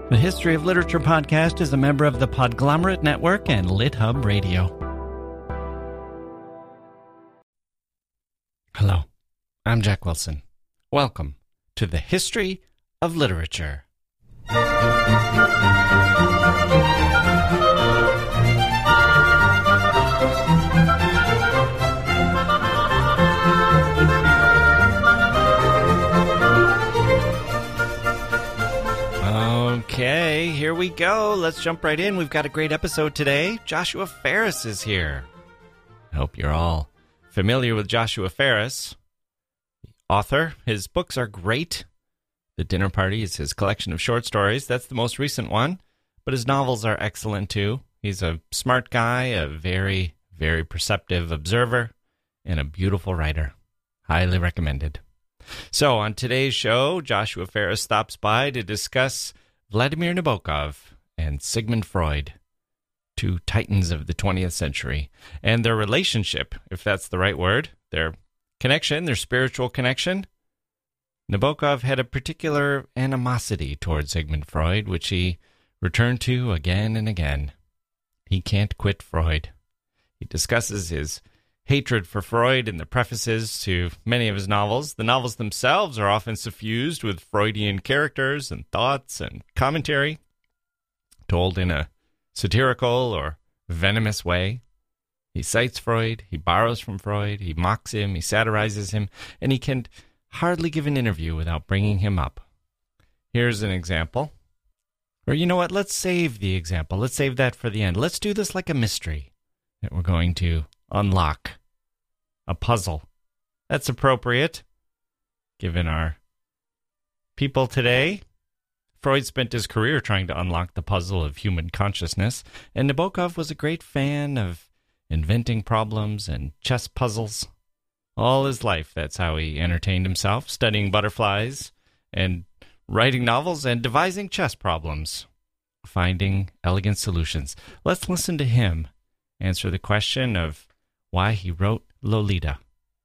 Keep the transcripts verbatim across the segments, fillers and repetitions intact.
The History of Literature podcast is a member of the Podglomerate Network and LitHub Radio. Hello, I'm Jack Wilson. Welcome to the History of Literature. Okay, here we go. Let's jump right in. We've got a great episode today. Joshua Ferris is here. I hope you're all familiar with Joshua Ferris, the author. His books are great. The Dinner Party is his collection of short stories. That's the most recent one, but his novels are excellent too. He's a smart guy, a very, very perceptive observer, and a beautiful writer. Highly recommended. So on today's show, Joshua Ferris stops by to discuss Vladimir Nabokov and Sigmund Freud, two titans of the twentieth century, and their relationship, if that's the right word, their connection, their spiritual connection. Nabokov had a particular animosity towards Sigmund Freud, which he returned to again and again. He can't quit Freud. He discusses his hatred for Freud in the prefaces to many of his novels. The novels themselves are often suffused with Freudian characters and thoughts and commentary, told in a satirical or venomous way. He cites Freud, he borrows from Freud, he mocks him, he satirizes him, and he can hardly give an interview without bringing him up. Here's an example. Or you know what, let's save the example. Let's save that for the end. Let's do this like a mystery that we're going to unlock. A puzzle. That's appropriate, given our people today. Freud spent his career trying to unlock the puzzle of human consciousness, and Nabokov was a great fan of inventing problems and chess puzzles. All his life, that's how he entertained himself, studying butterflies and writing novels and devising chess problems, finding elegant solutions. Let's listen to him answer the question of why he wrote Lolita.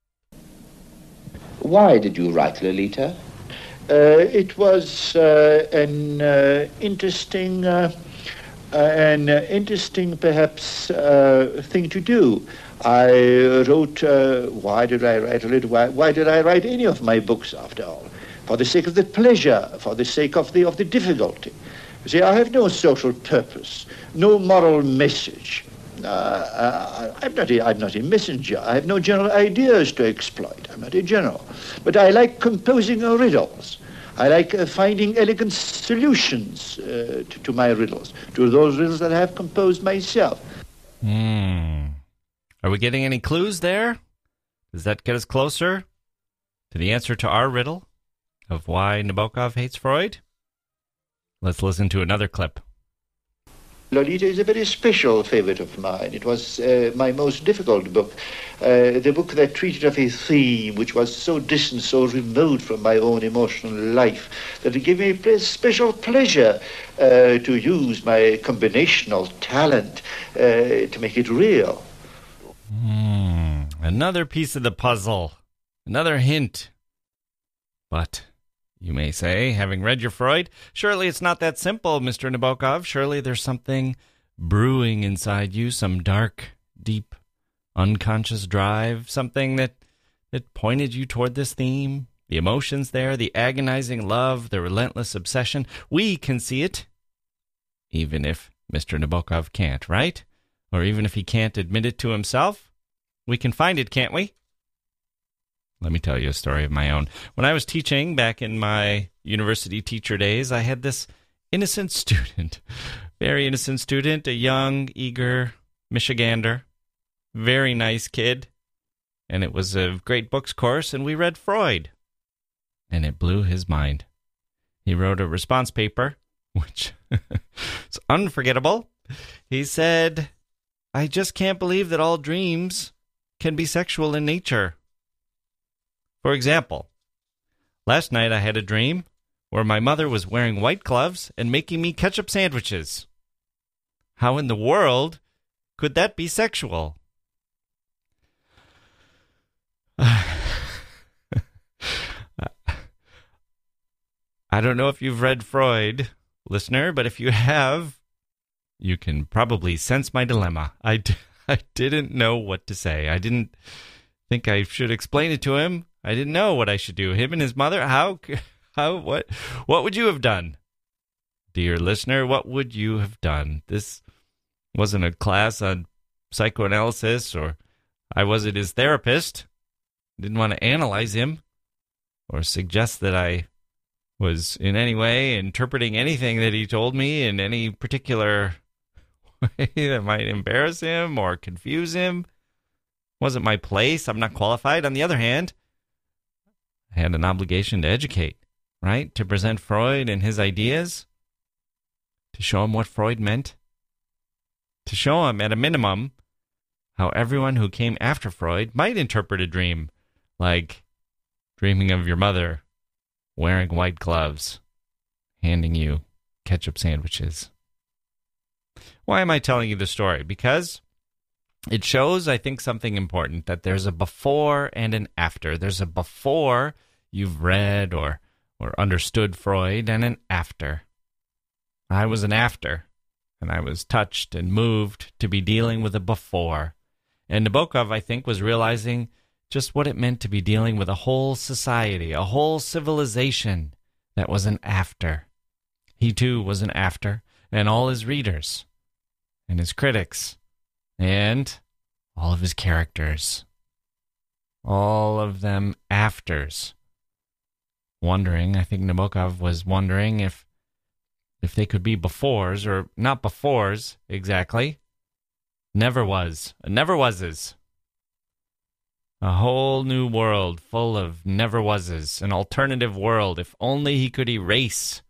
Why did you write Lolita? Uh, it was uh, an uh, interesting, uh, uh, an uh, interesting perhaps uh, thing to do. I wrote. Uh, why did I write Lolita? Why, why did I write any of my books? After all, for the sake of the pleasure, for the sake of the of the difficulty. You see, I have no social purpose, no moral message. Uh, uh, I'm not a, I'm not a messenger. I have no general ideas to exploit. I'm not a general. But I like composing uh, riddles. I like uh, finding elegant solutions uh, to, to my riddles, to those riddles that I have composed myself. Hmm. Are we getting any clues there? Does that get us closer to the answer to our riddle of why Nabokov hates Freud? Let's listen to another clip. Lolita is a very special favorite of mine. It was uh, my most difficult book, uh, the book that treated of a theme which was so distant, so remote from my own emotional life, that it gave me a special pleasure uh, to use my combinational talent uh, to make it real. Hmm. Another piece of the puzzle. Another hint. But you may say, having read your Freud, surely it's not that simple, Mister Nabokov. Surely there's something brewing inside you, some dark, deep, unconscious drive, something that, that pointed you toward this theme, the emotions there, the agonizing love, the relentless obsession. We can see it, even if Mister Nabokov can't, right? Or even if he can't admit it to himself. We can find it, can't we? Let me tell you a story of my own. When I was teaching back in my university teacher days, I had this innocent student, very innocent student, a young, eager Michigander, very nice kid. And it was a great books course, and we read Freud. And it blew his mind. He wrote a response paper, which is unforgettable. He said, "I just can't believe that all dreams can be sexual in nature. For example, last night I had a dream where my mother was wearing white gloves and making me ketchup sandwiches. How in the world could that be sexual?" I don't know if you've read Freud, listener, but if you have, you can probably sense my dilemma. I, d- I didn't know what to say. I didn't think I should explain it to him. I didn't know what I should do. Him and his mother, how, how, what, what would you have done? Dear listener, what would you have done? This wasn't a class on psychoanalysis, or I wasn't his therapist. Didn't want to analyze him or suggest that I was in any way interpreting anything that he told me in any particular way that might embarrass him or confuse him. Wasn't my place. I'm not qualified. On the other hand, I had an obligation to educate, right? To present Freud and his ideas, to show him what Freud meant, to show him, at a minimum, how everyone who came after Freud might interpret a dream, like dreaming of your mother wearing white gloves, handing you ketchup sandwiches. Why am I telling you the story? Because it shows, I think, something important, that there's a before and an after. There's a before you've read or, or understood Freud, and an after. I was an after, and I was touched and moved to be dealing with a before. And Nabokov, I think, was realizing just what it meant to be dealing with a whole society, a whole civilization that was an after. He, too, was an after, and all his readers, and his critics, and all of his characters. All of them afters. Wondering, I think Nabokov was wondering if if they could be befores, or not befores, exactly. Never was. Never wases. A whole new world full of never wases. An alternative world. If only he could erase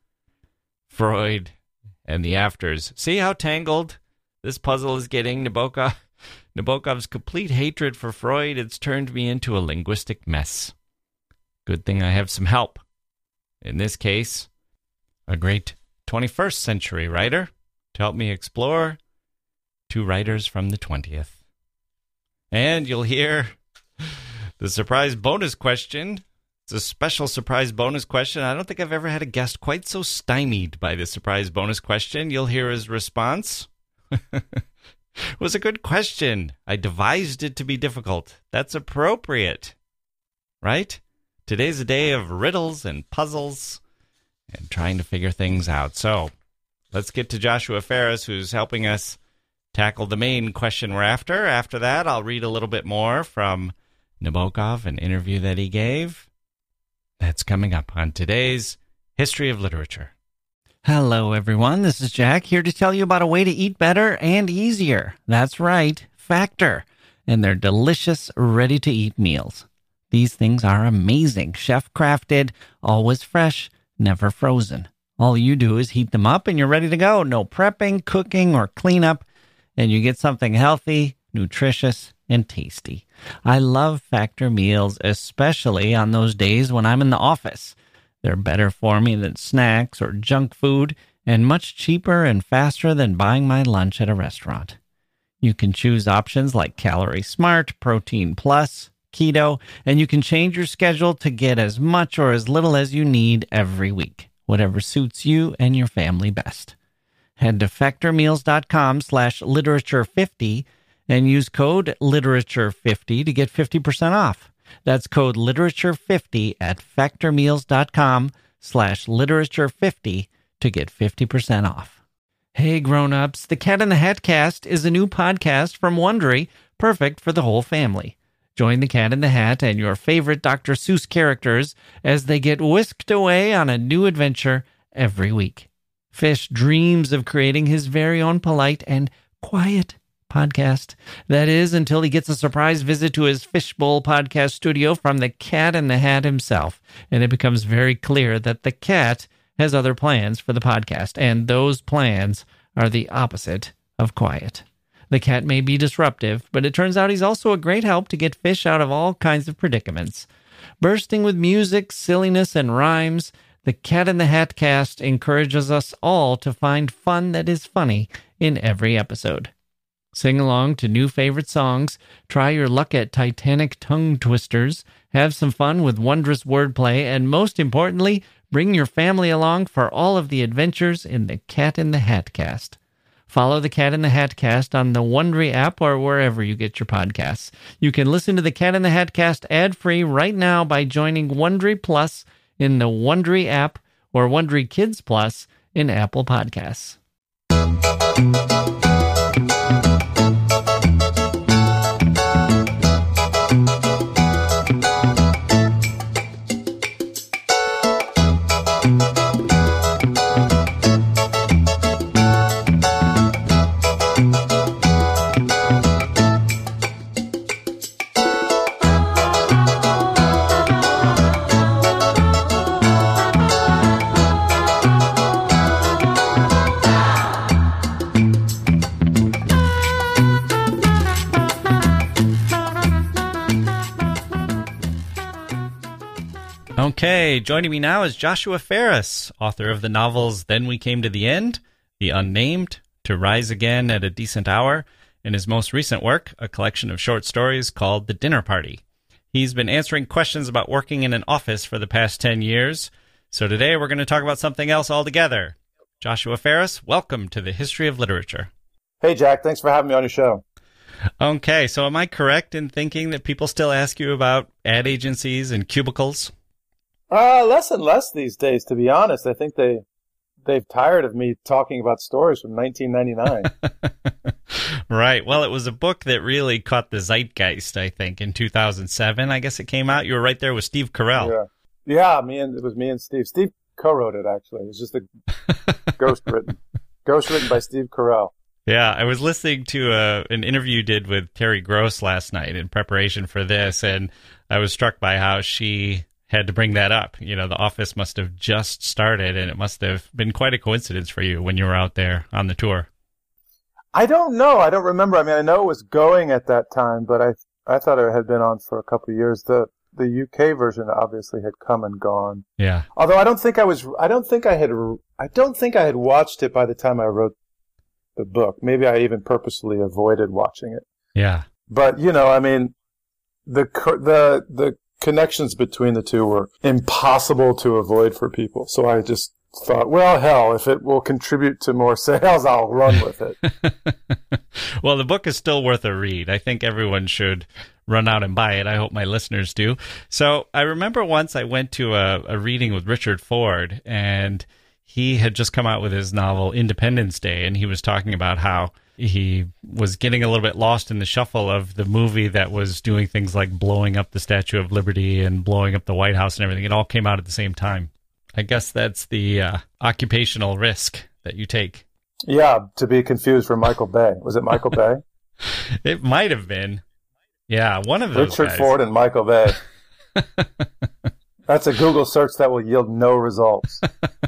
Freud and the afters. See how tangled this puzzle is getting? Nabokov, Nabokov's complete hatred for Freud, it's turned me into a linguistic mess. Good thing I have some help. In this case, a great twenty-first century writer to help me explore two writers from the twentieth. And you'll hear the surprise bonus question. It's a special surprise bonus question. I don't think I've ever had a guest quite so stymied by the surprise bonus question. You'll hear his response. It was a good question. I devised it to be difficult. That's appropriate, right? Today's a day of riddles and puzzles and trying to figure things out. So let's get to Joshua Ferris, who's helping us tackle the main question we're after. After that, I'll read a little bit more from Nabokov, an interview that he gave. That's coming up on today's History of Literature. Hello, everyone. This is Jack, here to tell you about a way to eat better and easier. That's right, Factor, and their delicious, ready-to-eat meals. These things are amazing, chef-crafted, always fresh, never frozen. All you do is heat them up and you're ready to go. No prepping, cooking, or cleanup, and you get something healthy, nutritious, and tasty. I love Factor meals, especially on those days when I'm in the office. They're better for me than snacks or junk food, and much cheaper and faster than buying my lunch at a restaurant. You can choose options like Calorie Smart, Protein Plus, Keto, and you can change your schedule to get as much or as little as you need every week, whatever suits you and your family best. Head to factormeals.com slash literature fifty and use code literature fifty to get fifty percent off. That's code literature fifty at factormeals.com slash literature fifty to get fifty percent off. Hey grown-ups, the Cat in the Hat Cast is a new podcast from Wondery, perfect for the whole family. Join the Cat in the Hat and your favorite Doctor Seuss characters as they get whisked away on a new adventure every week. Fish dreams of creating his very own polite and quiet podcast. That is, until he gets a surprise visit to his Fishbowl podcast studio from the Cat in the Hat himself. And it becomes very clear that the cat has other plans for the podcast, and those plans are the opposite of quiet. The cat may be disruptive, but it turns out he's also a great help to get Fish out of all kinds of predicaments. Bursting with music, silliness, and rhymes, the Cat in the Hat Cast encourages us all to find fun that is funny in every episode. Sing along to new favorite songs, try your luck at Titanic tongue twisters, have some fun with wondrous wordplay, and most importantly, Bring your family along for all of the adventures in the Cat in the Hat Cast. Follow the Cat in the Hat Cast on the Wondery app or wherever you get your podcasts. You can listen to the Cat in the Hat Cast ad-free right now by joining Wondery Plus in the Wondery app or Wondery Kids Plus in Apple Podcasts. Okay, joining me now is Joshua Ferris, author of the novels Then We Came to the End, The Unnamed, To Rise Again at a Decent Hour, and his most recent work, a collection of short stories called The Dinner Party. He's been answering questions about working in an office for the past ten years, so today we're going to talk about something else altogether. Joshua Ferris, welcome to the History of Literature. Hey, Jack, thanks for having me on your show. Okay, so am I correct in thinking that people still ask you about ad agencies and cubicles? Uh, less and less these days, to be honest. I think they, they've tired of me talking about stories from nineteen ninety-nine. Right. Well, it was a book that really caught the zeitgeist, I think, in two thousand seven. I guess it came out. You were right there with Steve Carell. Yeah, yeah me and, it was me and Steve. Steve co-wrote it, actually. It was just a ghost written. Ghost written by Steve Carell. Yeah, I was listening to a, an interview you did with Terry Gross last night in preparation for this, and I was struck by how she had to bring that up. You know, The Office must have just started, and it must have been quite a coincidence for you when you were out there on the tour. I don't know. I don't remember. I mean, I know it was going at that time, but I I thought it had been on for a couple of years. The the U K version obviously had come and gone. Yeah. Although I don't think I was. I don't think I had. I don't think I had watched it by the time I wrote the book. Maybe I even purposely avoided watching it. Yeah. But you know, I mean, the the the connections between the two were impossible to avoid for people. So I just thought, well, hell, if it will contribute to more sales, I'll run with it. Well, the book is still worth a read. I think everyone should run out and buy it. I hope my listeners do. So I remember once I went to a, a reading with Richard Ford, and he had just come out with his novel Independence Day, and he was talking about how he was getting a little bit lost in the shuffle of the movie that was doing things like blowing up the Statue of Liberty and blowing up the White House and everything. It all came out at the same time. I guess that's the uh, occupational risk that you take. Yeah, to be confused for Michael Bay. Was it Michael Bay? It might have been. Yeah, one of those Richard guys. Ford and Michael Bay. That's a Google search that will yield no results.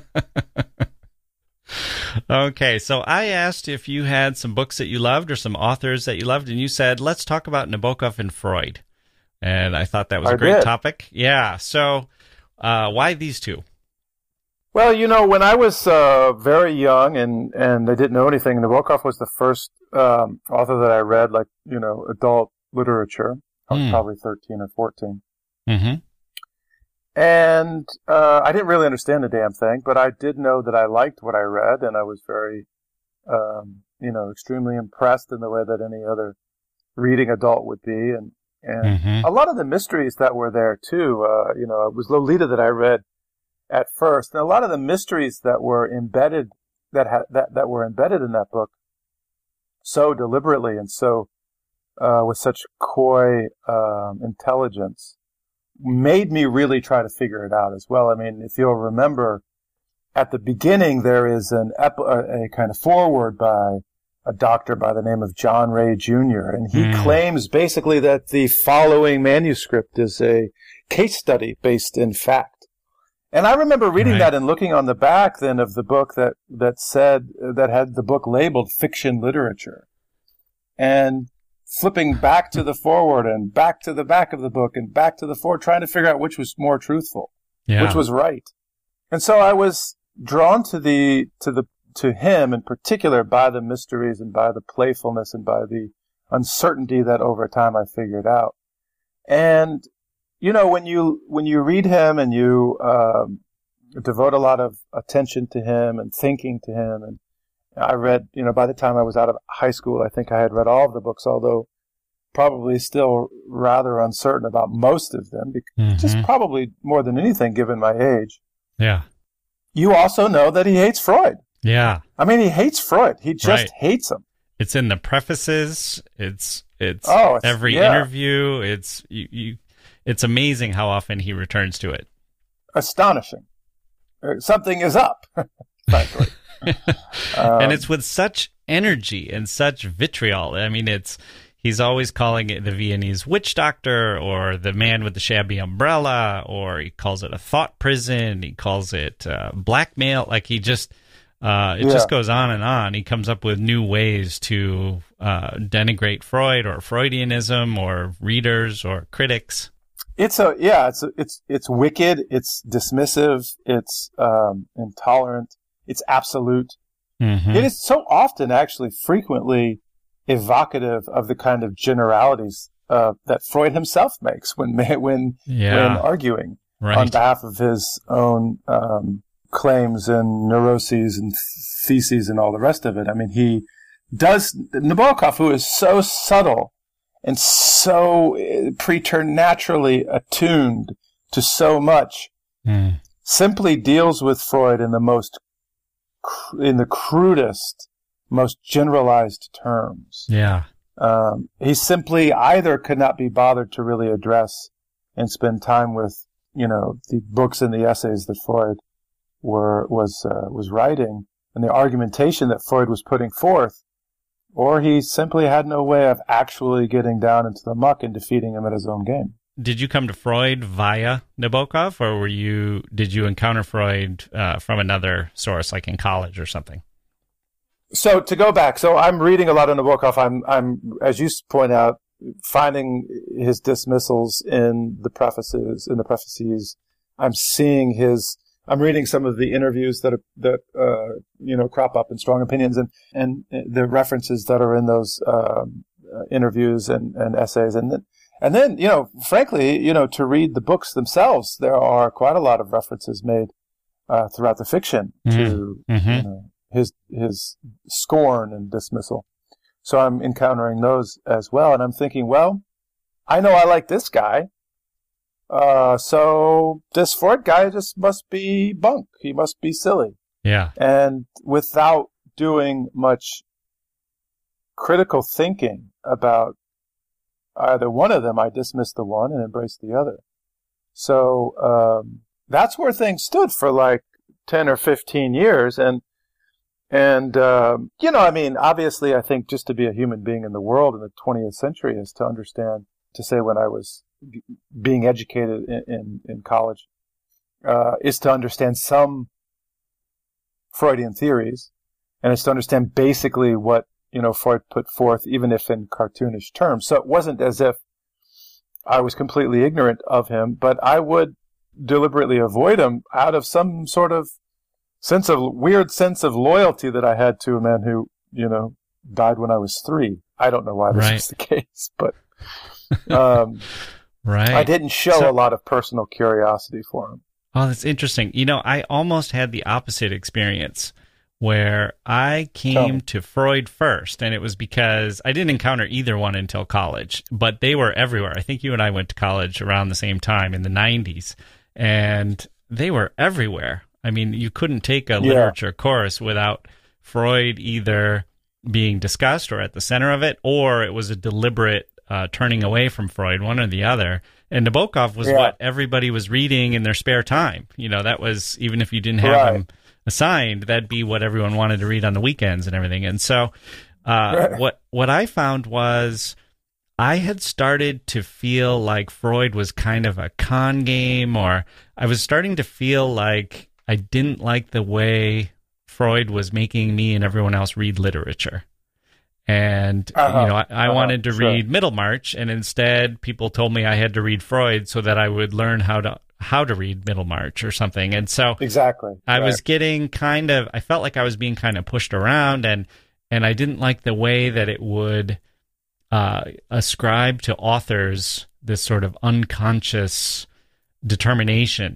Okay, so I asked if you had some books that you loved or some authors that you loved, and you said, let's talk about Nabokov and Freud. And I thought that was I a great did. topic. Yeah, so uh, why these two? Well, you know, when I was uh, very young and, and I didn't know anything, Nabokov was the first um, author that I read, like, you know, adult literature. I was Mm. probably thirteen or fourteen. Mm-hmm. And uh, I didn't really understand the damn thing, but I did know that I liked what I read, and I was very, um, you know, extremely impressed in the way that any other reading adult would be. And, and Mm-hmm. a lot of the mysteries that were there, too, uh, you know, it was Lolita that I read at first, and a lot of the mysteries that were embedded, that, ha- that, that were embedded in that book so deliberately and so, uh, with such coy um, intelligence, made me really try to figure it out as well. I mean, if you'll remember, at the beginning there is an ep- a, a kind of foreword by a doctor by the name of John Ray Junior, and he Mm. claims basically that the following manuscript is a case study based in fact. And I remember reading Right. that and looking on the back then of the book that, that said, that had the book labeled fiction literature. And flipping back to the foreword and back to the back of the book and back to the foreword, trying to figure out which was more truthful, Yeah. which was right. And so I was drawn to the, to the, to him in particular by the mysteries and by the playfulness and by the uncertainty that over time I figured out. And, you know, when you, when you read him and you, um, devote a lot of attention to him and thinking to him. And I read, you know, by the time I was out of high school, I think I had read all of the books, although probably still rather uncertain about most of them, mm-hmm. just probably more than anything given my age. Yeah. You also know that he hates Freud. Yeah. I mean, he hates Freud. He just right. hates him. It's in the prefaces. It's it's, oh, it's every yeah. interview. It's you, you. It's amazing how often he returns to it. Astonishing. Something is up, frankly. um, and it's with such energy and such vitriol. I mean, it's he's always calling it the Viennese witch doctor or the man with the shabby umbrella, or he calls it a thought prison. He calls it uh, blackmail. Like he just, uh, it yeah. just goes on and on. He comes up with new ways to uh, denigrate Freud or Freudianism or readers or critics. It's a yeah. It's a, it's it's wicked. It's dismissive. It's um, intolerant. It's absolute. Mm-hmm. It is so often, actually, frequently evocative of the kind of generalities uh, that Freud himself makes when when yeah. when arguing right. on behalf of his own um, claims and neuroses and theses and all the rest of it. I mean, he does Nabokov, who is so subtle and so preternaturally attuned to so much, mm. simply deals with Freud in the most in the crudest, most generalized terms. Yeah. Um, he simply either could not be bothered to really address and spend time with, you know, the books and the essays that Freud were was uh, was writing and the argumentation that Freud was putting forth, or he simply had no way of actually getting down into the muck and defeating him at his own game. Did you come to Freud via Nabokov, or were you did you encounter Freud uh, from another source, like in college or something? So to go back, so I'm reading a lot of Nabokov. I'm, I'm, as you point out, finding his dismissals in the prefaces, in the prefaces. I'm seeing his. I'm reading some of the interviews that are, that uh, you know crop up in Strong Opinions, and and the references that are in those um, uh, interviews and, and essays, and then and then you know, frankly, you know, to read the books themselves, there are quite a lot of references made uh, throughout the fiction mm-hmm. to mm-hmm. you know, his his scorn and dismissal. So I'm encountering those as well, and I'm thinking, well, I know I like this guy. Uh, so this Freud guy just must be bunk. He must be silly. Yeah. And without doing much critical thinking about either one of them, I dismissed the one and embraced the other. So, um, that's where things stood for like ten or fifteen years. And, and, um, you know, I mean, obviously I think just to be a human being in the world in the twentieth century is to understand, to say when I was being educated in, in, in college, uh, is to understand some Freudian theories, and it's to understand basically what, you know, Freud put forth, even if in cartoonish terms. So it wasn't as if I was completely ignorant of him, but I would deliberately avoid him out of some sort of sense of, weird sense of loyalty that I had to a man who, you know, died when I was three. I don't know why this right. was the case, but, um, right. I didn't show so, a lot of personal curiosity for him. Oh, that's interesting. You know, I almost had the opposite experience where I came to Freud first, and it was because I didn't encounter either one until college, but they were everywhere. I think you and I went to college around the same time in the nineties, and they were everywhere. I mean, you couldn't take a literature yeah. course without Freud either being discussed or at the center of it, or it was a deliberate Uh, turning away from Freud, one or the other. And Nabokov was yeah. what everybody was reading in their spare time. You know, that was, even if you didn't have right. him assigned, that'd be what everyone wanted to read on the weekends and everything. And so uh, right. what what I found was I had started to feel like Freud was kind of a con game, or I was starting to feel like I didn't like the way Freud was making me and everyone else read literature. And, uh-huh. you know, I, I uh-huh. wanted to sure. read Middlemarch, and instead people told me I had to read Freud so that I would learn how to how to read Middlemarch or something. And so exactly. I right. was getting kind of, I felt like I was being kind of pushed around, and, and I didn't like the way that it would uh, ascribe to authors this sort of unconscious determination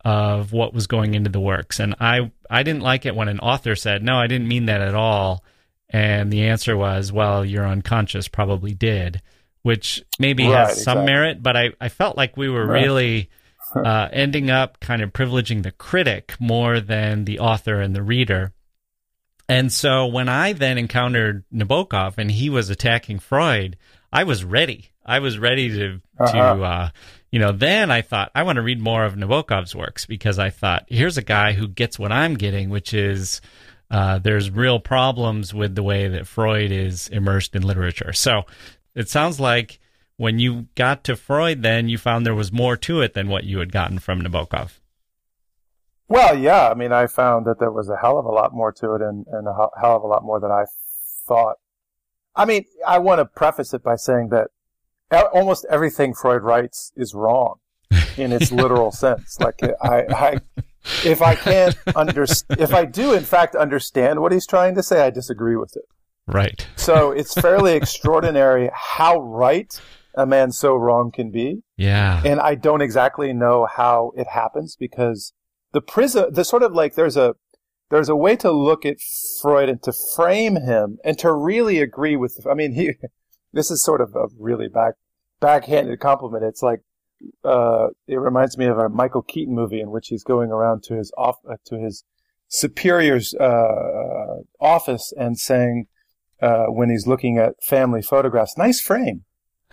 of what was going into the works. And I, I didn't like it when an author said, no, I didn't mean that at all. And the answer was, well, your unconscious probably did, which maybe right, has some exactly. merit, but I, I felt like we were Right. really uh, ending up kind of privileging the critic more than the author and the reader. And so when I then encountered Nabokov and he was attacking Freud, I was ready. I was ready to, Uh-huh. to uh, you know, then I thought, I want to read more of Nabokov's works, because I thought, here's a guy who gets what I'm getting, which is uh, there's real problems with the way that Freud is immersed in literature. So it sounds like when you got to Freud, then you found there was more to it than what you had gotten from Nabokov. Well, yeah. I mean, I found that there was a hell of a lot more to it, and, and a hell of a lot more than I thought. I mean, I want to preface it by saying that almost everything Freud writes is wrong in its literal sense. Like, I, I, if I can't understand, if I do in fact understand what he's trying to say, I disagree with it. Right. So it's fairly extraordinary how right a man so wrong can be. Yeah. And I don't exactly know how it happens, because the prism, the sort of like, there's a, there's a way to look at Freud and to frame him and to really agree with, I mean, he, this is sort of a really back, backhanded compliment. It's like, uh, it reminds me of a Michael Keaton movie in which he's going around to his off, uh, to his superior's, uh, office and saying, uh, when he's looking at family photographs, nice frame.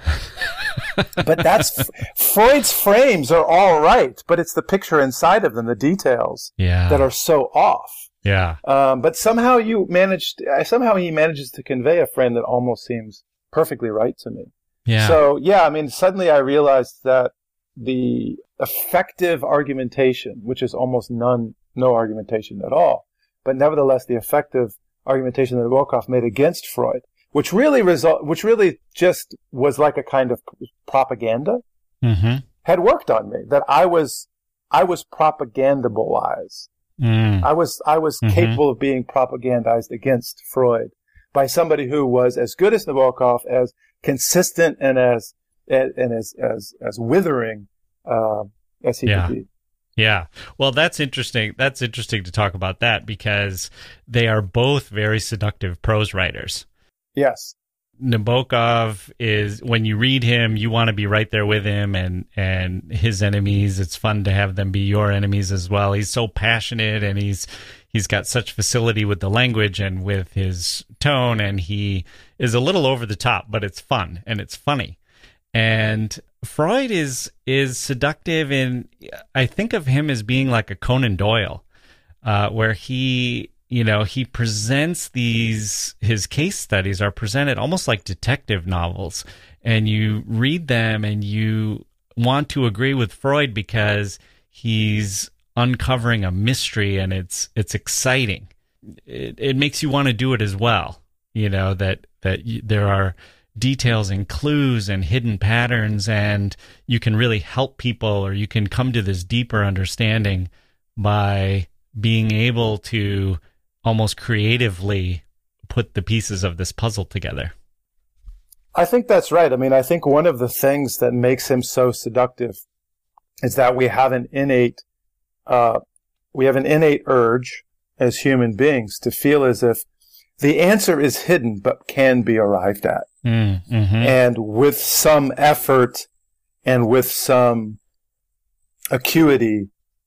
But that's Freud's frames are all right, but it's the picture inside of them, the details Yeah. that are so off. Yeah. Um, but somehow you managed, somehow he manages to convey a frame that almost seems perfectly right to me. Yeah. So yeah, I mean, suddenly I realized that the effective argumentation, which is almost none, no argumentation at all, but nevertheless the effective argumentation that Nabokov made against Freud, which really result, which really just was like a kind of propaganda, mm-hmm. had worked on me. That I was, I was propagandableized. Mm. I was, I was Mm-hmm. capable of being propagandized against Freud by somebody who was as good as Nabokov, as consistent and as, and as, as, as withering, uh, as he Yeah. could be. Yeah. Well, that's interesting. That's interesting to talk about that, because they are both very seductive prose writers. Yes. Nabokov is, when you read him, you want to be right there with him, and, and his enemies, it's fun to have them be your enemies as well. He's so passionate, and he's, he's got such facility with the language and with his tone, and he is a little over the top, but it's fun and it's funny. And Freud is, is seductive in, I think of him as being like a Conan Doyle, uh, where he, you know, he presents these, his case studies are presented almost like detective novels, and you read them and you want to agree with Freud because he's uncovering a mystery, and it's, it's exciting. It, it makes you want to do it as well. You know, that, that y- there are details and clues and hidden patterns, and you can really help people, or you can come to this deeper understanding by being able to almost creatively put the pieces of this puzzle together. I think that's right. I mean, I think one of the things that makes him so seductive is that we have an innate, uh, we have an innate urge as human beings to feel as if the answer is hidden but can be arrived at. Mm, mm-hmm. And with some effort and with some acuity,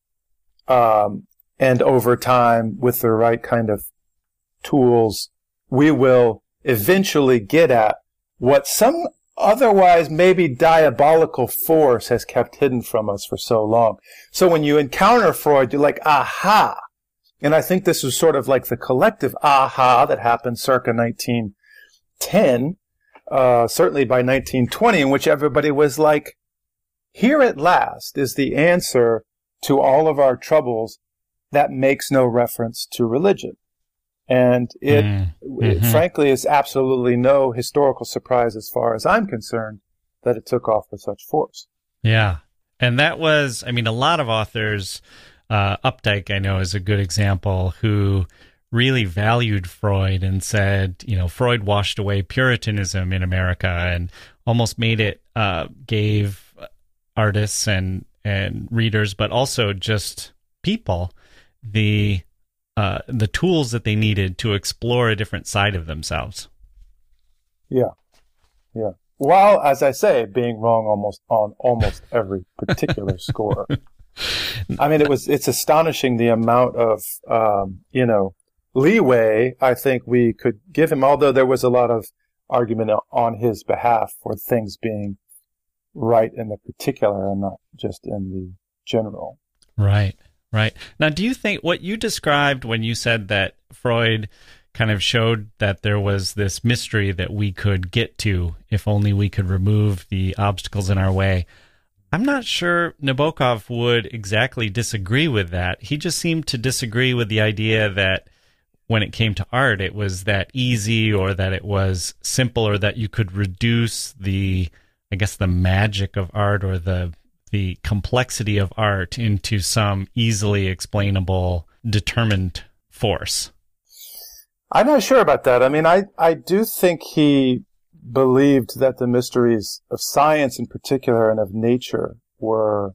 um, and over time, with the right kind of tools, we will eventually get at what some otherwise maybe diabolical force has kept hidden from us for so long. So when you encounter Freud, you're like, aha. And I think this was sort of like the collective aha that happened circa nineteen ten, uh, certainly by nineteen twenty, in which everybody was like, here at last is the answer to all of our troubles that makes no reference to religion. And it, Mm-hmm. it frankly is absolutely no historical surprise as far as I'm concerned that it took off with such force. Yeah. And that was, I mean, a lot of authors, uh, Updike, I know, is a good example, who really valued Freud and said, you know, Freud washed away Puritanism in America and almost made it, uh, gave artists and and readers, but also just people, the uh, the tools that they needed to explore a different side of themselves. Yeah, yeah. While, as I say, being wrong almost on almost every particular score. I mean, it was it's astonishing the amount of um, you know leeway I think we could give him. Although there was a lot of argument on his behalf for things being right in the particular and not just in the general. Right, right. Now, do you think what you described when you said that Freud kind of showed that there was this mystery that we could get to if only we could remove the obstacles in our way? I'm not sure Nabokov would exactly disagree with that. He just seemed to disagree with the idea that when it came to art, it was that easy or that it was simple or that you could reduce the, I guess, the magic of art or the the complexity of art into some easily explainable, determined force. I'm not sure about that. I mean, I, I do think he believed that the mysteries of science in particular and of nature were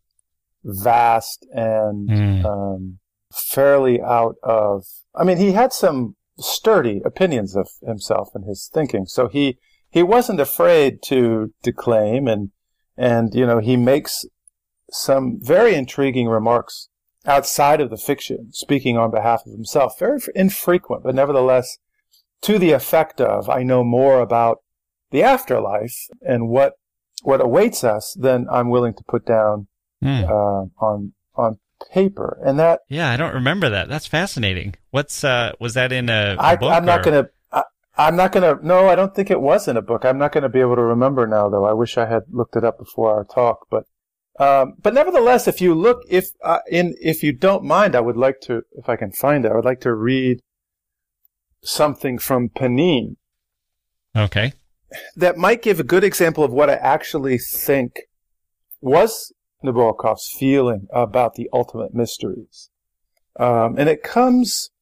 vast and mm. um, fairly out of... I mean, he had some sturdy opinions of himself and his thinking. So he, he wasn't afraid to declaim and, and, you know, he makes some very intriguing remarks outside of the fiction, speaking on behalf of himself, very infrequent, but nevertheless to the effect of, I know more about the afterlife and what what awaits us than I'm willing to put down mm. uh, on on paper. And that, yeah, I don't remember that. That's fascinating. What's uh, was that in a, a I, book? I'm not or? going to. I'm not going to. No, I don't think it was in a book. I'm not going to be able to remember now, though. I wish I had looked it up before our talk, but. Um, but nevertheless, if you look, if uh, in, if you don't mind, I would like to, if I can find it, I would like to read something from Panine. Okay. That might give a good example of what I actually think was Nabokov's feeling about the ultimate mysteries. Um, and it comes,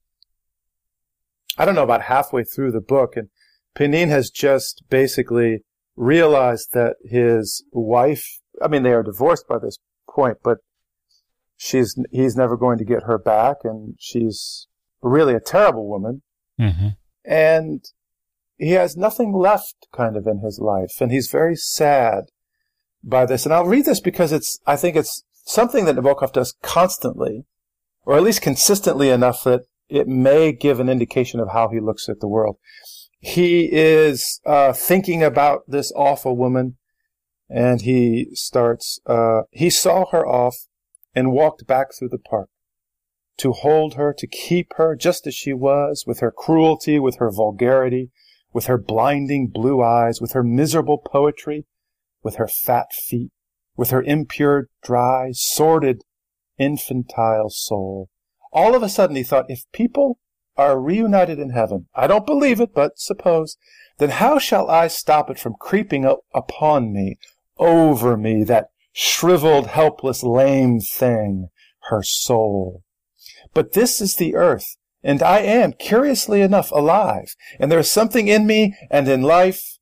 I don't know, about halfway through the book, and Panine has just basically realized that his wife, I mean, they are divorced by this point, but she's he's never going to get her back, and she's really a terrible woman. Mm-hmm. And he has nothing left kind of in his life, and he's very sad by this. And I'll read this because it's I think it's something that Nabokov does constantly, or at least consistently enough that it may give an indication of how he looks at the world. He is uh, thinking about this awful woman, and he starts, uh, he saw her off and walked back through the park to hold her, to keep her just as she was, with her cruelty, with her vulgarity, with her blinding blue eyes, with her miserable poetry, with her fat feet, with her impure, dry, sordid, infantile soul. All of a sudden he thought, if people are reunited in heaven, I don't believe it, but suppose, then how shall I stop it from creeping up upon me, over me, that shriveled, helpless, lame thing, her soul? But this is the earth, and I am, curiously enough, alive, and there is something in me and in life.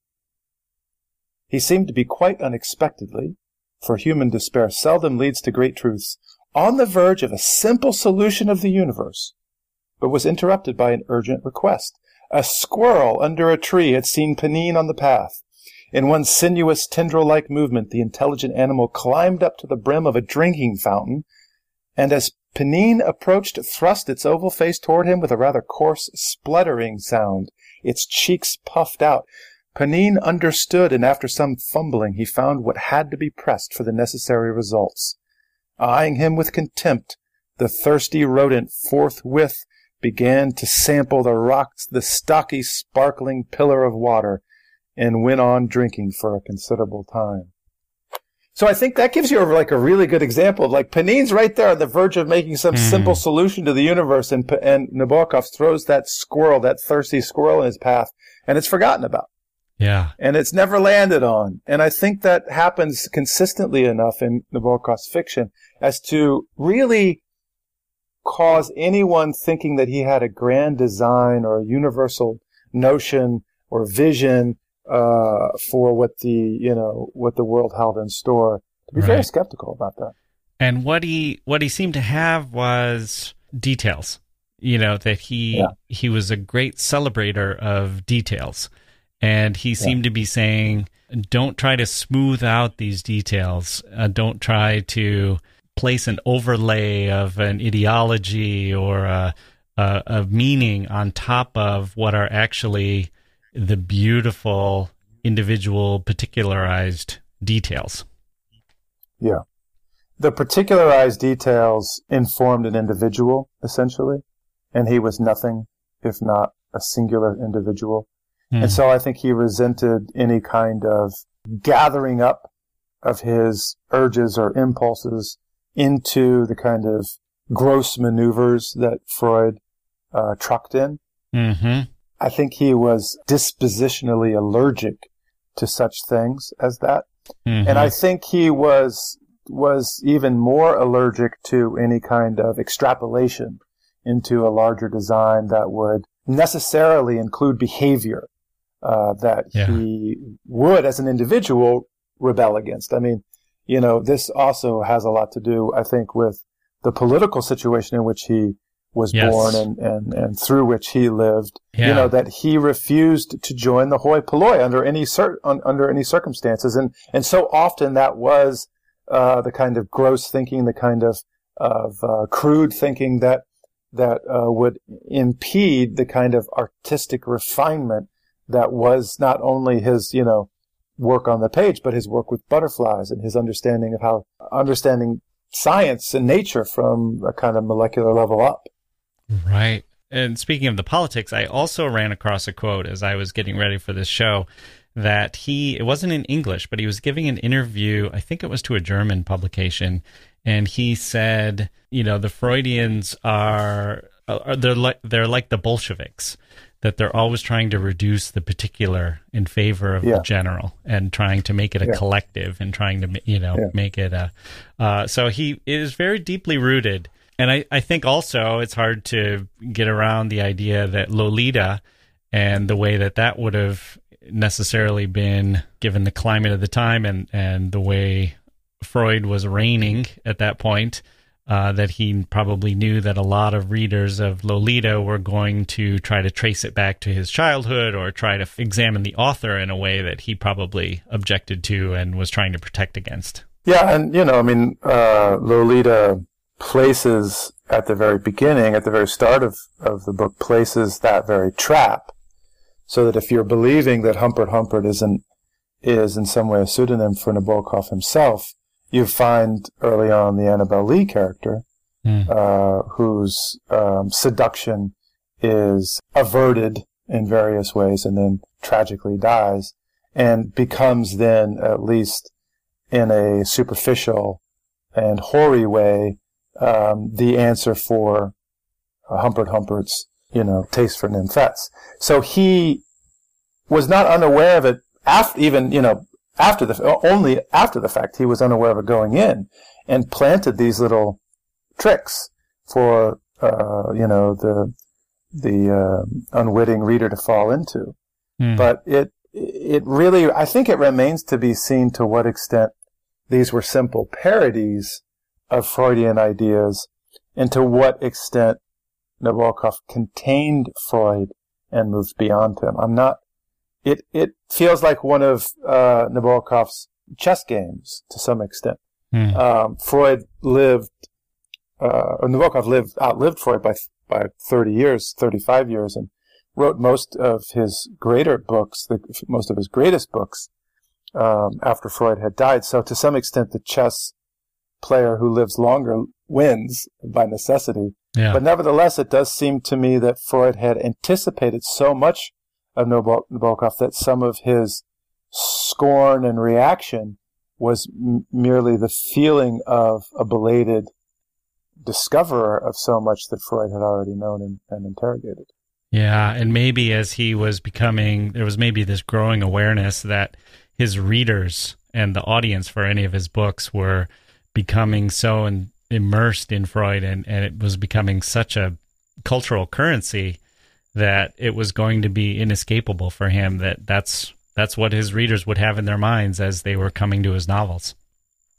He seemed to be quite unexpectedly, for human despair seldom leads to great truths, on the verge of a simple solution of the universe, but was interrupted by an urgent request. A squirrel under a tree had seen Panine on the path. In one sinuous, tendril-like movement, the intelligent animal climbed up to the brim of a drinking fountain, and as Panine approached, thrust its oval face toward him with a rather coarse, spluttering sound. Its cheeks puffed out. Panine understood, and after some fumbling, he found what had to be pressed for the necessary results. Eyeing him with contempt, the thirsty rodent forthwith began to sample the rocks, the stocky, sparkling pillar of water, and went on drinking for a considerable time. So I think that gives you a, like a really good example of like Panine's right there on the verge of making some mm. simple solution to the universe, and and Nabokov throws that squirrel, that thirsty squirrel, in his path, and it's forgotten about. Yeah. And it's never landed on. And I think that happens consistently enough in Nabokov's fiction as to really cause anyone thinking that he had a grand design or a universal notion or vision uh for what the you know what the world held in store to be right. very skeptical about that. And what he what he seemed to have was details. You know, that he yeah. he was a great celebrator of details. And he seemed yeah. to be saying, don't try to smooth out these details. Uh, don't try to place an overlay of an ideology or a, a, a meaning on top of what are actually the beautiful, individual, particularized details. Yeah. The particularized details informed an individual, essentially, and he was nothing if not a singular individual. Mm. And so I think he resented any kind of gathering up of his urges or impulses into the kind of gross maneuvers that Freud uh, trucked in. Mm-hmm. I think he was dispositionally allergic to such things as that. Mm-hmm. And I think he was was even more allergic to any kind of extrapolation into a larger design that would necessarily include behavior uh, that yeah. he would, as an individual, rebel against. I mean, you know, this also has a lot to do, I think, with the political situation in which he was yes. born and, and, and through which he lived. Yeah. You know, that he refused to join the hoi polloi under any cir- un, under any circumstances, and and so often that was uh, the kind of gross thinking, the kind of of uh, crude thinking that that uh, would impede the kind of artistic refinement that was not only his, you know, work on the page, but his work with butterflies and his understanding of how understanding science and nature from a kind of molecular level up. Right. And speaking of the politics, I also ran across a quote as I was getting ready for this show that he, it wasn't in English, but he was giving an interview, I think it was to a German publication, and he said, you know, the Freudians are, are they're like they're like the Bolsheviks, that they're always trying to reduce the particular in favor of yeah. the general and trying to make it a yeah. collective and trying to, you know, yeah. make it a, uh, so he is very deeply rooted. And I, I think also it's hard to get around the idea that Lolita and the way that that would have necessarily been, given the climate of the time and, and the way Freud was reigning at that point, uh, that he probably knew that a lot of readers of Lolita were going to try to trace it back to his childhood or try to f- examine the author in a way that he probably objected to and was trying to protect against. Yeah, and, you know, I mean, uh, Lolita places at the very beginning, at the very start of, of the book, places that very trap, so that if you're believing that Humpert Humpert is, an, is in some way a pseudonym for Nabokov himself, you find early on the Annabel Lee character, mm. uh, whose um, seduction is averted in various ways and then tragically dies, and becomes then, at least in a superficial and hoary way, um, the answer for uh, Humpert Humpert's, you know, taste for nymphets. So he was not unaware of it after, even, you know, after the, only after the fact, he was unaware of it going in, and planted these little tricks for, uh, you know, the, the, uh, unwitting reader to fall into. Mm. But it, it really, I think it remains to be seen to what extent these were simple parodies of Freudian ideas, and to what extent Nabokov contained Freud and moved beyond him. I'm not, it, it feels like one of, uh, Nabokov's chess games to some extent. Mm. Um, Freud lived, uh, or Nabokov lived, outlived Freud by, by thirty years, thirty-five years, and wrote most of his greater books, the, most of his greatest books, um, after Freud had died. So to some extent, the chess player who lives longer wins by necessity. Yeah. But nevertheless, it does seem to me that Freud had anticipated so much of Nabokov that some of his scorn and reaction was m- merely the feeling of a belated discoverer of so much that Freud had already known and, and interrogated. Yeah, and maybe as he was becoming, there was maybe this growing awareness that his readers and the audience for any of his books were becoming so in, immersed in Freud, and, and it was becoming such a cultural currency that it was going to be inescapable for him, that that's that's what his readers would have in their minds as they were coming to his novels.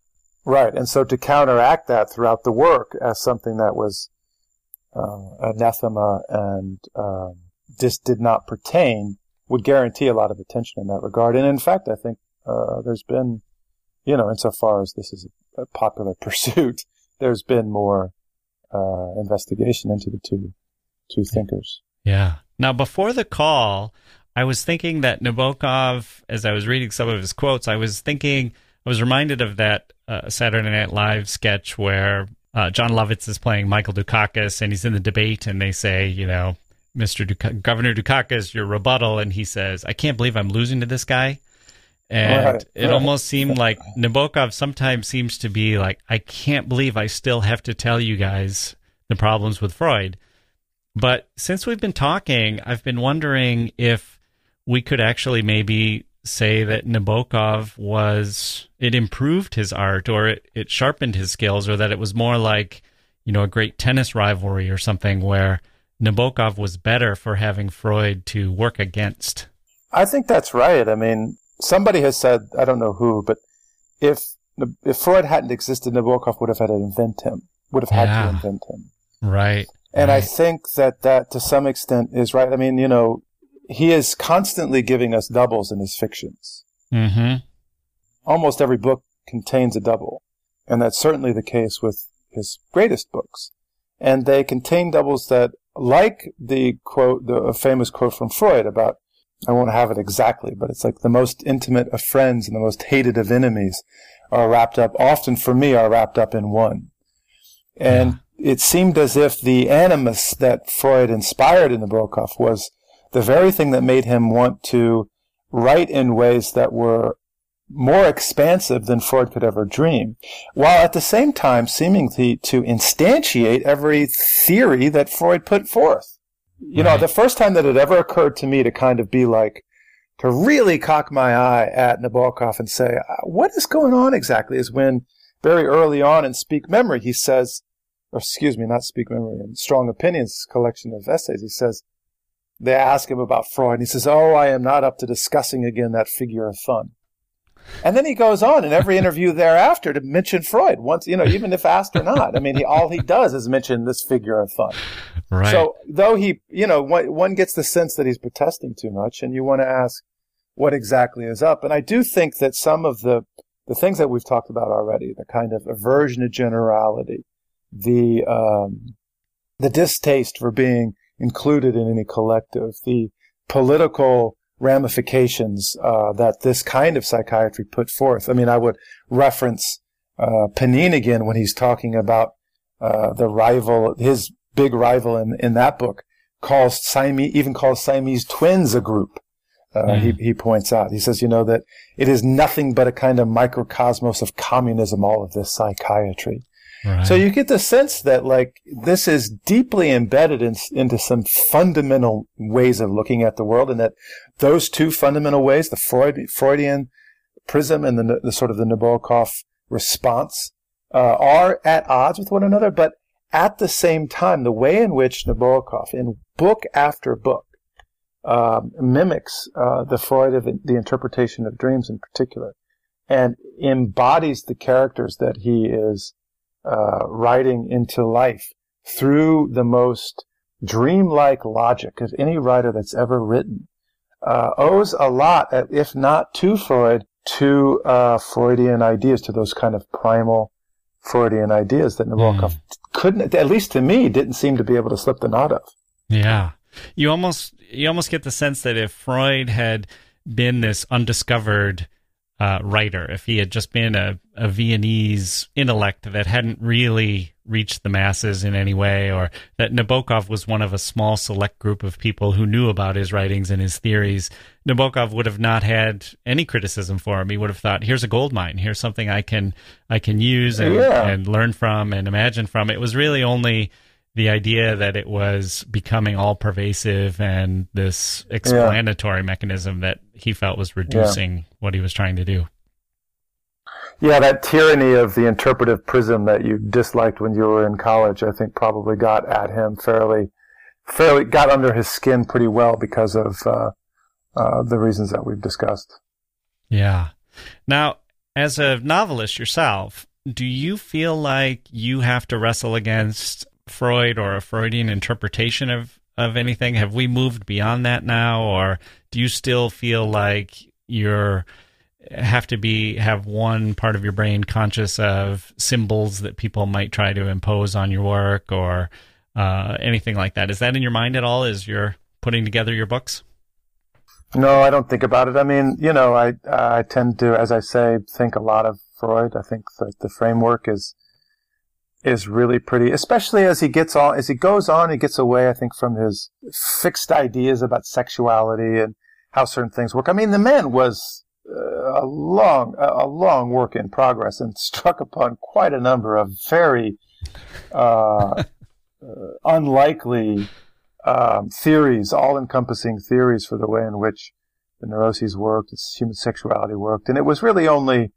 Right. And so to counteract that throughout the work as something that was uh, anathema and um, just did not pertain would guarantee a lot of attention in that regard. And in fact, I think uh, there's been, you know, insofar as this is a popular pursuit, there's been more uh, investigation into the two two thinkers. Yeah. Now, before the call, I was thinking that Nabokov, as I was reading some of his quotes, I was thinking, I was reminded of that uh, Saturday Night Live sketch where uh, John Lovitz is playing Michael Dukakis, and he's in the debate, and they say, you know, Mister Duk- Governor Dukakis, your rebuttal, and he says, I can't believe I'm losing to this guy. And right. it right. almost seemed like Nabokov sometimes seems to be like, I can't believe I still have to tell you guys the problems with Freud. But since we've been talking, I've been wondering if we could actually maybe say that Nabokov was, it improved his art, or it, it sharpened his skills, or that it was more like, you know, a great tennis rivalry or something where Nabokov was better for having Freud to work against. I think that's right. I mean, somebody has said, I don't know who, but if if Freud hadn't existed, Nabokov would have had to invent him, would have had yeah. to invent him. Right. And right. I think that that to some extent is right. I mean, you know, he is constantly giving us doubles in his fictions. Mm-hmm. Almost every book contains a double. And that's certainly the case with his greatest books. And they contain doubles that, like the quote, the famous quote from Freud about, I won't have it exactly, but it's like the most intimate of friends and the most hated of enemies are wrapped up, often for me, are wrapped up in one. And yeah. it seemed as if the animus that Freud inspired in Nabokov was the very thing that made him want to write in ways that were more expansive than Freud could ever dream, while at the same time seeming to, to instantiate every theory that Freud put forth. You right. know, the first time that it ever occurred to me to kind of be like, to really cock my eye at Nabokov and say, what is going on exactly, is when very early on in Speak Memory, he says, or excuse me, not Speak Memory, in Strong Opinions collection of essays, he says, they ask him about Freud, and he says, oh, I am not up to discussing again that figure of fun. And then he goes on in every interview thereafter to mention Freud once, you know, even if asked or not. I mean, he, all he does is mention this figure of fun. Right. So though he, you know, one, one gets the sense that he's protesting too much, and you want to ask what exactly is up. And I do think that some of the, the things that we've talked about already, the kind of aversion to generality, the, um, the distaste for being included in any collective, the political ramifications uh, that this kind of psychiatry put forth. I mean, I would reference uh, Panin again when he's talking about uh, the rival, his big rival in in that book, calls Siamese, even calls Siamese twins a group. Uh, mm. He he points out. He says, you know, that it is nothing but a kind of microcosmos of communism, all of this psychiatry. Right. So you get the sense that, like, this is deeply embedded in, into some fundamental ways of looking at the world, and that those two fundamental ways, the Freud, Freudian prism and the, the sort of the Nabokov response, uh, are at odds with one another. But at the same time, the way in which Nabokov, in book after book, um, mimics uh, the Freud of the interpretation of dreams in particular, and embodies the characters that he is Uh, writing into life through the most dreamlike logic of any writer that's ever written, uh, owes a lot, if not to Freud, to uh, Freudian ideas, to those kind of primal Freudian ideas that Nabokov mm. couldn't, at least to me, didn't seem to be able to slip the knot of. Yeah. You almost, you almost get the sense that if Freud had been this undiscovered Uh, writer, if he had just been a, a Viennese intellect that hadn't really reached the masses in any way, or that Nabokov was one of a small select group of people who knew about his writings and his theories, Nabokov would have not had any criticism for him. He would have thought, here's a gold mine, here's something I can I can use and, yeah. and learn from and imagine from. It was really only the idea that it was becoming all pervasive and this explanatory yeah. mechanism that he felt was reducing yeah. what he was trying to do. Yeah, that tyranny of the interpretive prism that you disliked when you were in college, I think probably got at him fairly, fairly got under his skin pretty well because of uh, uh, the reasons that we've discussed. Yeah. Now, as a novelist yourself, do you feel like you have to wrestle against Freud or a Freudian interpretation of, of anything? Have we moved beyond that now, or do you still feel like you're have to be have one part of your brain conscious of symbols that people might try to impose on your work, or uh, anything like that? Is that in your mind at all as you're putting together your books? No, I don't think about it. I mean, you know, I I tend to, as I say, think a lot of Freud. I think that the framework is is really pretty, especially as he gets on, as he goes on, he gets away, I think, from his fixed ideas about sexuality and how certain things work. I mean, the man was uh, a long, a long work in progress and struck upon quite a number of very uh, uh, unlikely um, theories, all-encompassing theories for the way in which the neuroses worked, human sexuality worked. And it was really only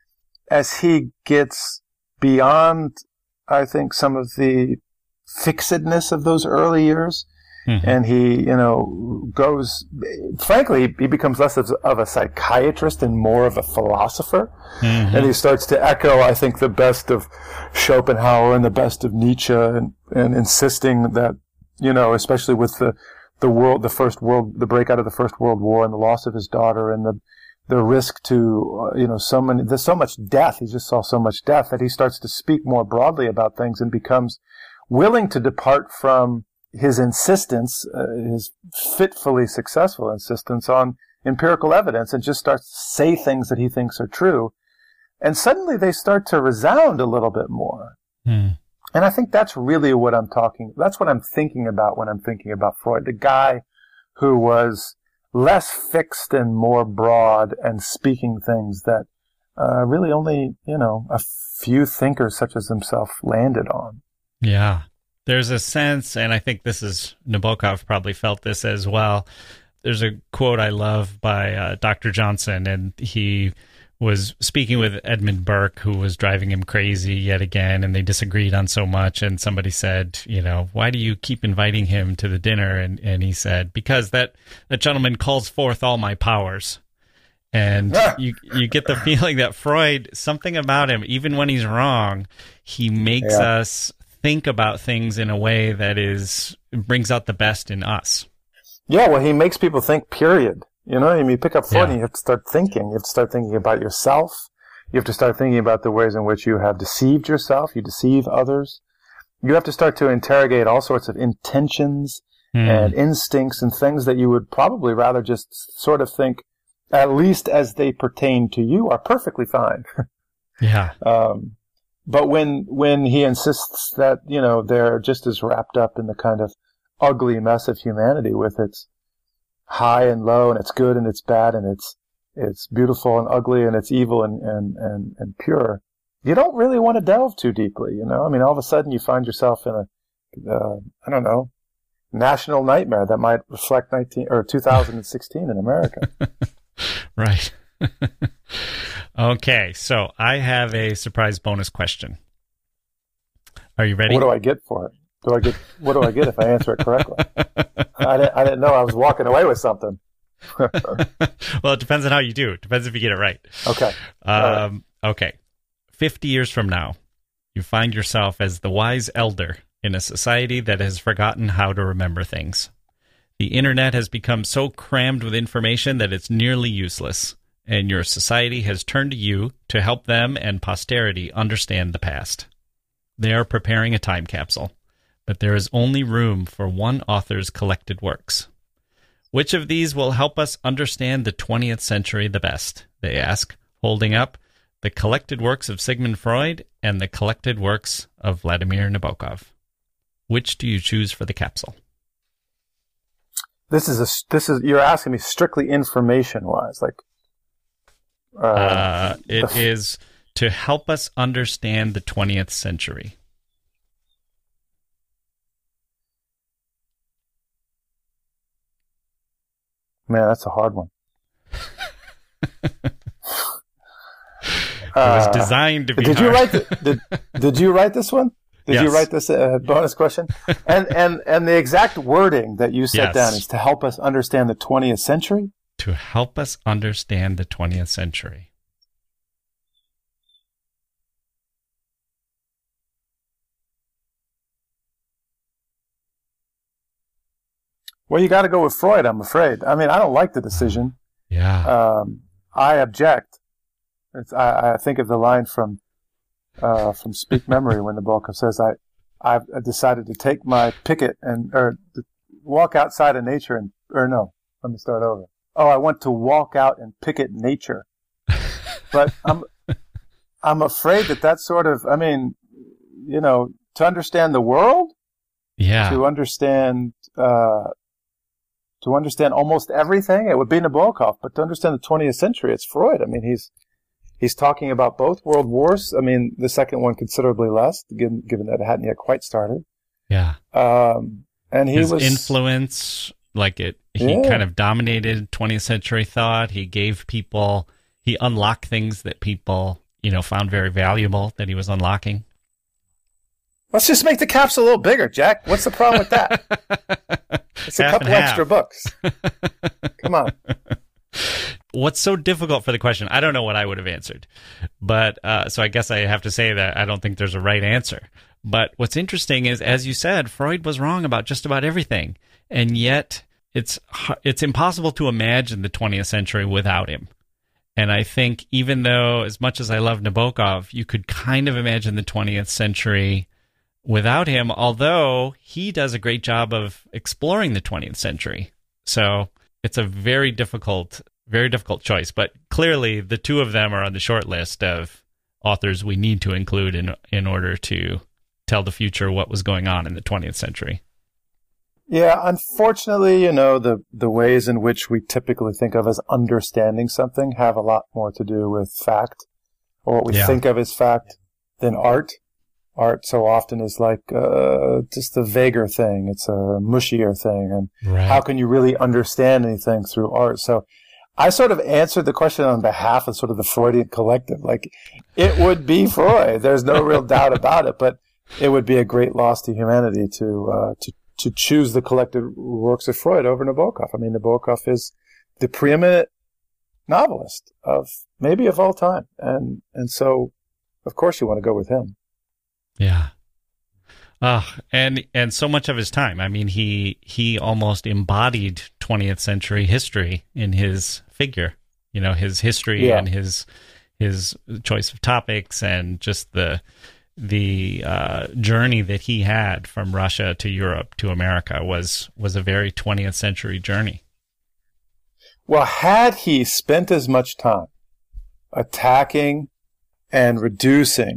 as he gets beyond, I think, some of the fixedness of those early years, mm-hmm. and he, you know, goes, frankly, he becomes less of, of a psychiatrist and more of a philosopher. Mm-hmm. And he starts to echo, I think, the best of Schopenhauer and the best of Nietzsche, and, and insisting that, you know, especially with the, the world, the first world, the breakout of the First World War and the loss of his daughter and the, the risk to, uh, you know, so many, there's so much death. He just saw so much death that he starts to speak more broadly about things and becomes willing to depart from his insistence, uh, his fitfully successful insistence on empirical evidence, and just starts to say things that he thinks are true. And suddenly they start to resound a little bit more. Hmm. And I think that's really what I'm talking, that's what I'm thinking about when I'm thinking about Freud, the guy who was less fixed and more broad and speaking things that uh, really only, you know, a few thinkers such as himself landed on. Yeah. There's a sense, and I think this is, Nabokov probably felt this as well. There's a quote I love by uh, Doctor Johnson, and he was speaking with Edmund Burke, who was driving him crazy yet again, and they disagreed on so much. And somebody said, you know, why do you keep inviting him to the dinner? And and he said, because that, that gentleman calls forth all my powers. And you you get the feeling that Freud, something about him, even when he's wrong, he makes yeah. us think about things in a way that is brings out the best in us. Yeah, well, he makes people think, period. You know, I mean, you pick up Freud, yeah. and you have to start thinking. You have to start thinking about yourself. You have to start thinking about the ways in which you have deceived yourself. You deceive others. You have to start to interrogate all sorts of intentions mm. and instincts and things that you would probably rather just sort of think, at least as they pertain to you, are perfectly fine. yeah. Um, but when when he insists that, you know, they're just as wrapped up in the kind of ugly mess of humanity with its high and low, and it's good and it's bad, and it's it's beautiful and ugly, and it's evil and, and, and, and pure, you don't really want to delve too deeply, you know? I mean, all of a sudden you find yourself in a, uh, I don't know, national nightmare that might reflect nineteen or two thousand sixteen in America. Right. Okay, so I have a surprise bonus question. Are you ready? What do I get for it? Do I get, what do I get if I answer it correctly? I didn't, I didn't know I was walking away with something. Well, it depends on how you do. It depends if you get it right. Okay. Um, right. Okay. fifty years from now, you find yourself as the wise elder in a society that has forgotten how to remember things. The internet has become so crammed with information that it's nearly useless, and your society has turned to you to help them and posterity understand the past. They are preparing a time capsule, but there is only room for one author's collected works. Which of these will help us understand the twentieth century the best? They ask, holding up the collected works of Sigmund Freud and the collected works of Vladimir Nabokov. Which do you choose for the capsule? This is a, this is, you're asking me strictly information-wise, like, uh, uh it the... is to help us understand the twentieth century. Man, that's a hard one. It was designed to be did hard. You write the, did, did you write this one? Did yes. you write this uh, bonus question? And, and, and the exact wording that you set yes. down is to help us understand the twentieth century? To help us understand the twentieth century. Well, you got to go with Freud, I'm afraid. I mean, I don't like the decision. Yeah. Um, I object. It's, I, I think of the line from uh, from Speak Memory when Nabokov says, "I I've decided to take my picket and or to walk outside of nature and or no, let me start over. Oh, I want to walk out and picket nature." But I'm I'm afraid that that sort of, I mean, you know, to understand the world, yeah, to understand uh, to understand almost everything, it would be Nabokov. But to understand the twentieth century, it's Freud. I mean, he's he's talking about both world wars. I mean, the second one considerably less, given given that it hadn't yet quite started. Yeah, um, and he his was influence, like it, he yeah. kind of dominated twentieth century thought. He gave people, he unlocked things that people, you know, found very valuable that he was unlocking. Let's just make the capsule a little bigger, Jack. What's the problem with that? It's a Half couple and half. extra books. Come on. What's so difficult for the question? I don't know what I would have answered, but uh, so I guess I have to say that I don't think there's a right answer. But what's interesting is, as you said, Freud was wrong about just about everything, and yet it's it's impossible to imagine the twentieth century without him. And I think even though, as much as I love Nabokov, you could kind of imagine the twentieth century without him, although he does a great job of exploring the twentieth century. So it's a very difficult, very difficult choice. But clearly, the two of them are on the short list of authors we need to include in in order to tell the future what was going on in the twentieth century. Yeah, unfortunately, you know, the, the ways in which we typically think of as understanding something have a lot more to do with fact, or what we Yeah. think of as fact, than art. Art so often is like uh, just a vaguer thing. It's a mushier thing. And Right. how can you really understand anything through art? So I sort of answered the question on behalf of sort of the Freudian collective. Like, it would be Freud. There's no real doubt about it, but it would be a great loss to humanity to uh, to to choose the collected works of Freud over Nabokov. I mean, Nabokov is the preeminent novelist of maybe of all time, and and so of course you want to go with him. Yeah. Uh, and and so much of his time. I mean, he he almost embodied twentieth century history in his figure. You know, his history Yeah. and his his choice of topics, and just the the uh, journey that he had from Russia to Europe to America was was a very twentieth century journey. Well, had he spent as much time attacking and reducing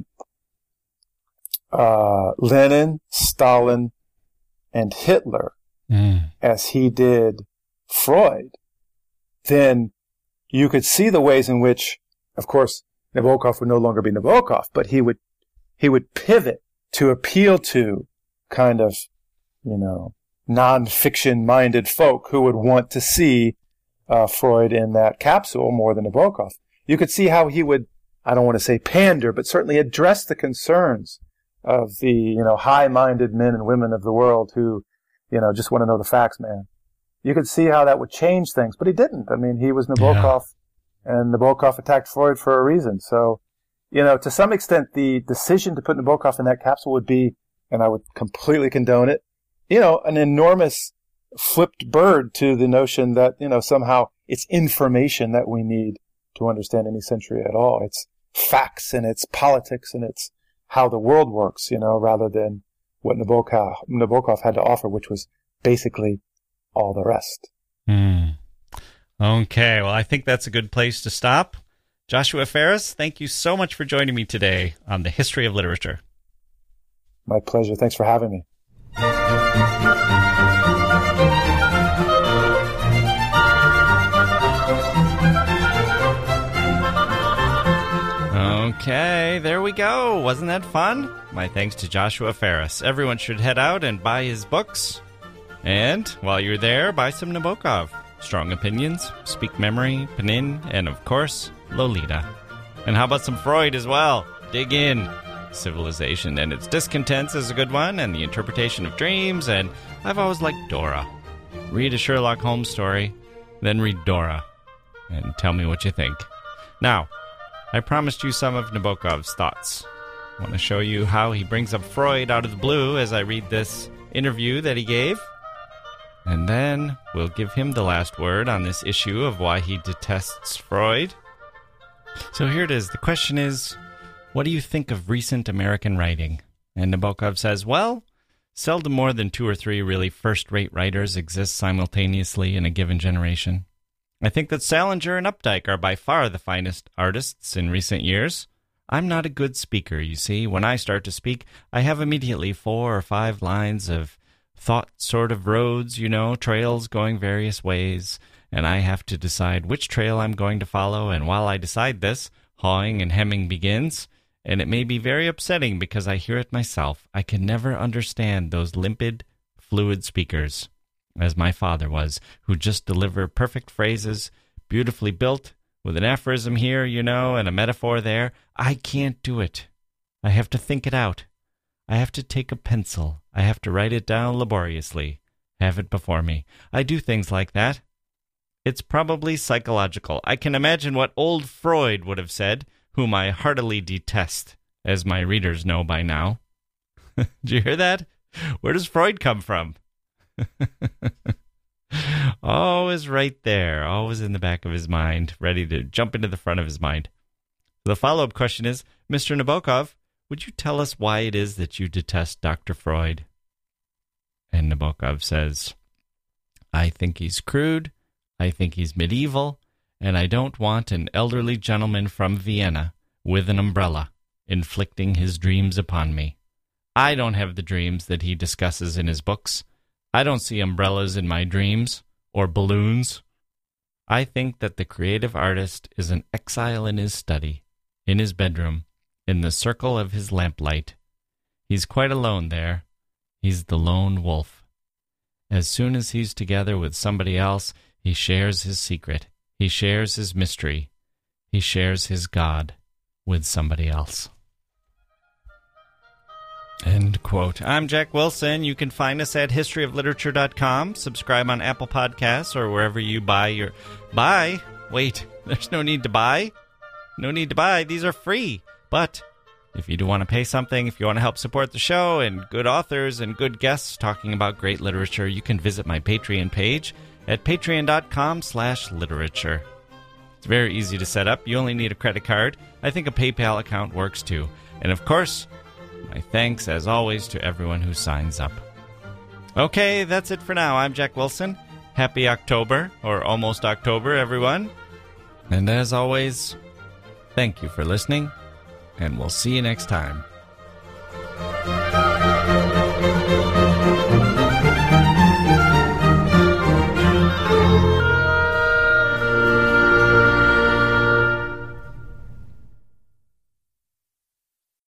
uh, Lenin, Stalin, and Hitler Mm. as he did Freud, then you could see the ways in which, of course, Nabokov would no longer be Nabokov, but he would he would pivot to appeal to kind of, you know, non-fiction-minded folk who would want to see uh, Freud in that capsule more than Nabokov. You could see how he would, I don't want to say pander, but certainly address the concerns of the, you know, high-minded men and women of the world who, you know, just want to know the facts, man. You could see how that would change things, but he didn't. I mean, he was Nabokov, yeah. and Nabokov attacked Freud for a reason. So, you know, to some extent, the decision to put Nabokov in that capsule would be, and I would completely condone it, you know, an enormous flipped bird to the notion that, you know, somehow it's information that we need to understand any century at all. It's facts and it's politics and it's how the world works, you know, rather than what Nabokov, Nabokov had to offer, which was basically all the rest. Mm. Okay, well, I think that's a good place to stop. Joshua Ferris, thank you so much for joining me today on the History of Literature. My pleasure. Thanks for having me. Okay, there we go. Wasn't that fun? My thanks to Joshua Ferris. Everyone should head out and buy his books. And while you're there, buy some Nabokov. Strong Opinions, Speak Memory, Penin, and of course, Lolita. And how about some Freud as well? Dig in. Civilization and its Discontents is a good one, and The Interpretation of Dreams, and I've always liked Dora. Read a Sherlock Holmes story, then read Dora, and tell me what you think. Now, I promised you some of Nabokov's thoughts. I want to show you how he brings up Freud out of the blue as I read this interview that he gave. And then we'll give him the last word on this issue of why he detests Freud. So here it is. The question is, what do you think of recent American writing? And Nabokov says, well, seldom more than two or three really first-rate writers exist simultaneously in a given generation. I think that Salinger and Updike are by far the finest artists in recent years. I'm not a good speaker, you see. When I start to speak, I have immediately four or five lines of thought sort of roads, you know, trails going various ways, and I have to decide which trail I'm going to follow, and while I decide this, hawing and hemming begins, and it may be very upsetting because I hear it myself. I can never understand those limpid, fluid speakers, as my father was, who just deliver perfect phrases, beautifully built, with an aphorism here, you know, and a metaphor there. I can't do it. I have to think it out. I have to take a pencil. I have to write it down laboriously, have it before me. I do things like that. It's probably psychological. I can imagine what old Freud would have said, whom I heartily detest, as my readers know by now. Did you hear that? Where does Freud come from? Always right there, always in the back of his mind, ready to jump into the front of his mind. The follow-up question is, Mister Nabokov, would you tell us why it is that you detest Doctor Freud? And Nabokov says, I think he's crude, I think he's medieval, and I don't want an elderly gentleman from Vienna with an umbrella inflicting his dreams upon me. I don't have the dreams that he discusses in his books. I don't see umbrellas in my dreams, or balloons. I think that the creative artist is an exile in his study, in his bedroom, in the circle of his lamplight. He's quite alone there. He's the lone wolf. As soon as he's together with somebody else, he shares his secret. He shares his mystery. He shares his God with somebody else. End quote. I'm Jack Wilson. You can find us at history of literature dot com. Subscribe on Apple Podcasts or wherever you buy your... Buy? Wait, there's no need to buy. No need to buy. These are free. But if you do want to pay something, if you want to help support the show and good authors and good guests talking about great literature, you can visit my Patreon page at patreon dot com slash literature. It's very easy to set up. You only need a credit card. I think a PayPal account works too. And of course, my thanks, as always, to everyone who signs up. Okay, that's it for now. I'm Jack Wilson. Happy October, or almost October, everyone. And as always, thank you for listening, and we'll see you next time.